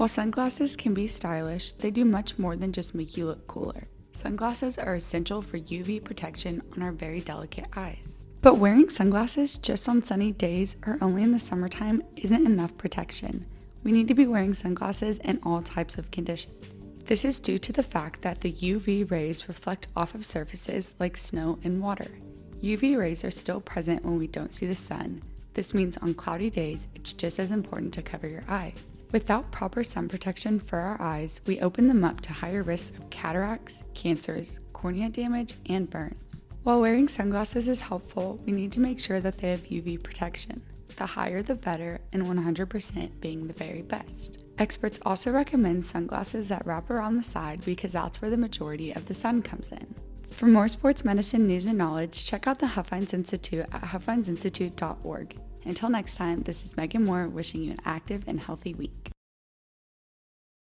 While sunglasses can be stylish, they do much more than just make you look cooler. Sunglasses are essential for UV protection on our very delicate eyes. But wearing sunglasses just on sunny days or only in the summertime isn't enough protection. We need to be wearing sunglasses in all types of conditions. This is due to the fact that the UV rays reflect off of surfaces like snow and water. UV rays are still present when we don't see the sun. This means on cloudy days, it's just as important to cover your eyes. Without proper sun protection for our eyes, we open them up to higher risks of cataracts, cancers, cornea damage, and burns. While wearing sunglasses is helpful, we need to make sure that they have UV protection. The higher the better, and 100% being the very best. Experts also recommend sunglasses that wrap around the side because that's where the majority of the sun comes in. For more sports medicine news and knowledge, check out the Huffines Institute at huffvinesinstitute.org. Until next time, this is Megan Moore wishing you an active and healthy week.